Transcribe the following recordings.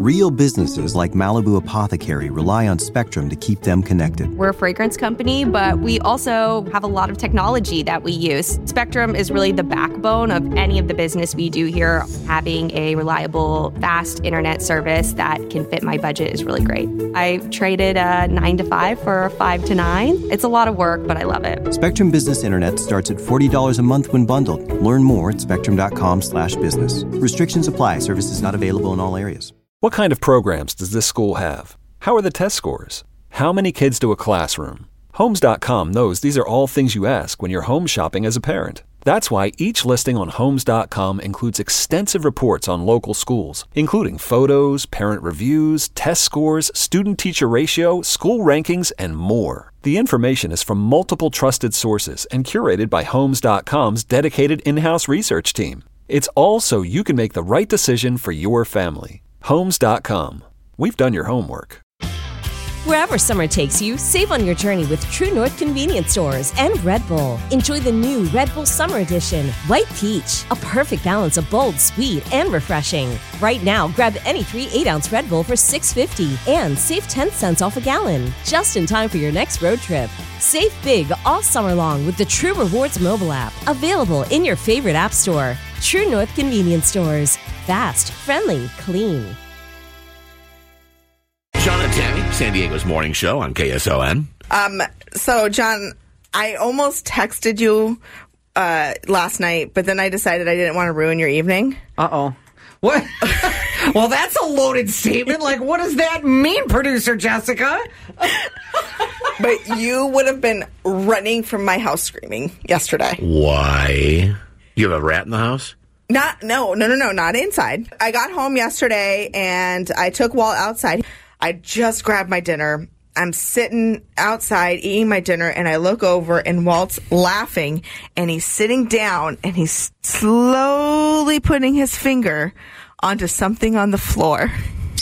Real businesses like Malibu Apothecary rely on Spectrum to keep them connected. We're a fragrance company, but we also have a lot of technology that we use. Spectrum is really the backbone of any of the business we do here. Having a reliable, fast internet service that can fit my budget is really great. I traded a 9 to 5 for a 5 to 9. It's a lot of work, but I love it. Spectrum Business Internet starts at $40 a month when bundled. Learn more at spectrum.com/business. Restrictions apply. Services not available in all areas. What kind of programs does this school have? How are the test scores? How many kids do a classroom? Homes.com knows these are all things you ask when you're home shopping as a parent. That's why each listing on Homes.com includes extensive reports on local schools, including photos, parent reviews, test scores, student-teacher ratio, school rankings, and more. The information is from multiple trusted sources and curated by Homes.com's dedicated in-house research team. It's all so you can make the right decision for your family. Homes.com. We've done your homework. Wherever summer takes you, save on your journey with True North Convenience Stores and Red Bull. Enjoy the new Red Bull Summer Edition, White Peach, a perfect balance of bold, sweet, and refreshing. Right now, grab any 3 8-ounce Red Bull for $6.50 and save 10 cents off a gallon, just in time for your next road trip. Save big all summer long with the True Rewards mobile app, available in your favorite app store. True North Convenience Stores. Fast, friendly, clean. John and Tammy, San Diego's morning show on KSON. So, John, I almost texted you last night, but then I decided I didn't want to ruin your evening. Uh-oh. What? Well, that's a loaded statement. Like, what does that mean, Producer Jessica? But you would have been running from my house screaming yesterday. Why? You have a rat in the house? No, not inside. I got home yesterday, and I took Walt outside. I just grabbed my dinner. I'm sitting outside eating my dinner, and I look over, and Walt's laughing, and he's sitting down, and he's slowly putting his finger onto something on the floor.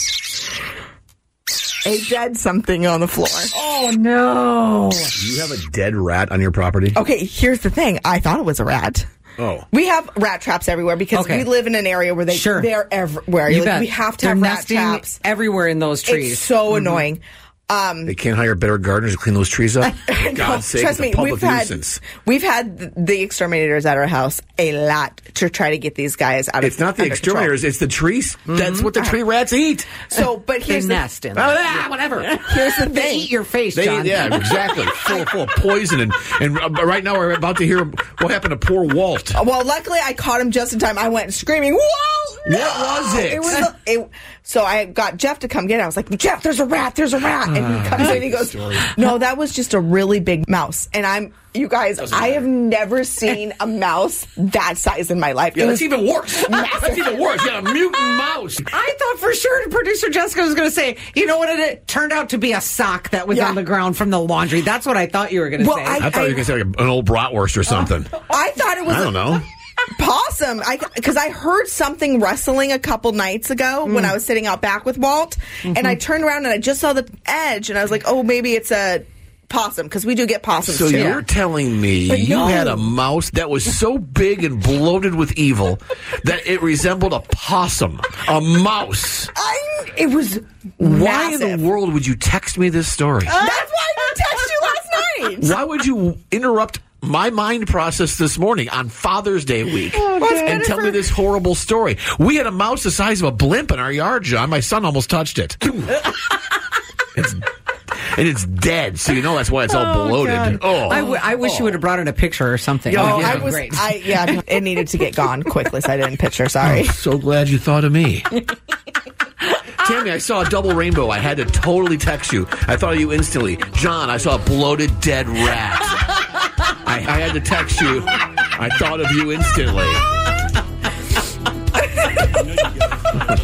A dead something on the floor. Oh, no. You have a dead rat on your property? Okay, here's the thing. I thought it was a rat. Oh. We have rat traps everywhere because we live in an area where they're everywhere. You like, bet. We have to They're have rat nesting traps everywhere in those trees. It's so annoying. They can't hire better gardeners to clean those trees up? For God's sake, trust it's me, a public nuisance. We've had the exterminators at our house a lot to try to get these guys out of It's not the exterminators, it's the trees. Mm-hmm. That's what the tree rats eat. So, but here's they nest in whatever. Here's the They thing. eat your face, John. Yeah, exactly. full of poison. And right now we're about to hear what happened to poor Walt. Well, luckily I caught him just in time. I went screaming, Walt! No! What was it? So I got Jeff to come get it. I was like, Jeff, there's a rat. And he comes in and he goes, no, that was just a really big mouse. And you guys, I have never seen a mouse that size in my life. Yeah, that's even worse. That's even worse. You got a mutant mouse. I thought for sure Producer Jessica was going to say, you know what it turned out to be a sock that was on the ground from the laundry. That's what I thought you were going to say. I thought you were going to say like an old bratwurst or something. I thought it was... I don't know. Possum, because I heard something rustling a couple nights ago when I was sitting out back with Walt, and I turned around and I just saw the edge, and I was like, oh, maybe it's a possum, because we do get possums So too. you're telling me you had a mouse that was so big and bloated with evil that it resembled a possum, a mouse. It was Why massive. in the world would you text me this story? That's why I didn't text you last night. Why would you interrupt my mind process this morning on Father's Day week and tell me this horrible story? We had a mouse the size of a blimp in our yard, John. My son almost touched it. It's dead, so you know that's why it's all bloated. I wish you would have brought in a picture or something. Great. It needed to get gone quickly, so I didn't picture. Sorry. I'm so glad you thought of me. Tammy, I saw a double rainbow. I had to totally text you. I thought of you instantly. John, I saw a bloated dead rat. I had to text you. I thought of you instantly.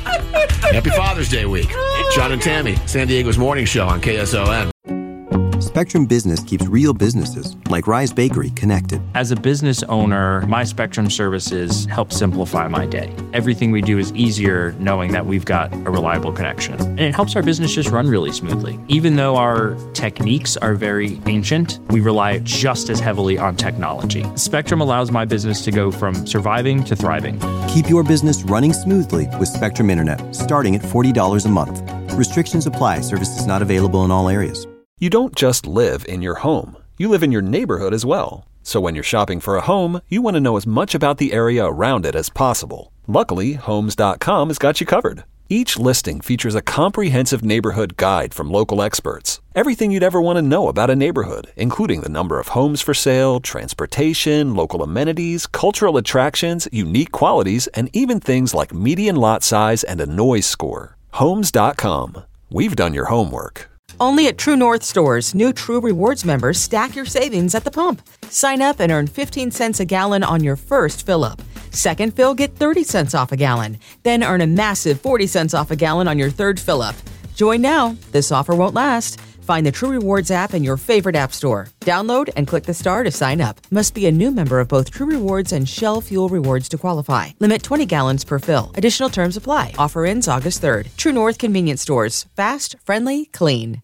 Happy Father's Day week. John and Tammy, San Diego's morning show on KSON. Spectrum Business keeps real businesses, like Rise Bakery, connected. As a business owner, my Spectrum services help simplify my day. Everything we do is easier knowing that we've got a reliable connection. And it helps our business just run really smoothly. Even though our techniques are very ancient, we rely just as heavily on technology. Spectrum allows my business to go from surviving to thriving. Keep your business running smoothly with Spectrum Internet, starting at $40 a month. Restrictions apply. Services not available in all areas. You don't just live in your home. You live in your neighborhood as well. So when you're shopping for a home, you want to know as much about the area around it as possible. Luckily, Homes.com has got you covered. Each listing features a comprehensive neighborhood guide from local experts. Everything you'd ever want to know about a neighborhood, including the number of homes for sale, transportation, local amenities, cultural attractions, unique qualities, and even things like median lot size and a noise score. Homes.com. We've done your homework. Only at True North stores, new True Rewards members stack your savings at the pump. Sign up and earn 15 cents a gallon on your first fill-up. Second fill, get 30 cents off a gallon. Then earn a massive 40 cents off a gallon on your third fill-up. Join now. This offer won't last. Find the True Rewards app in your favorite app store. Download and click the star to sign up. Must be a new member of both True Rewards and Shell Fuel Rewards to qualify. Limit 20 gallons per fill. Additional terms apply. Offer ends August 3rd. True North Convenience Stores. Fast, friendly, clean.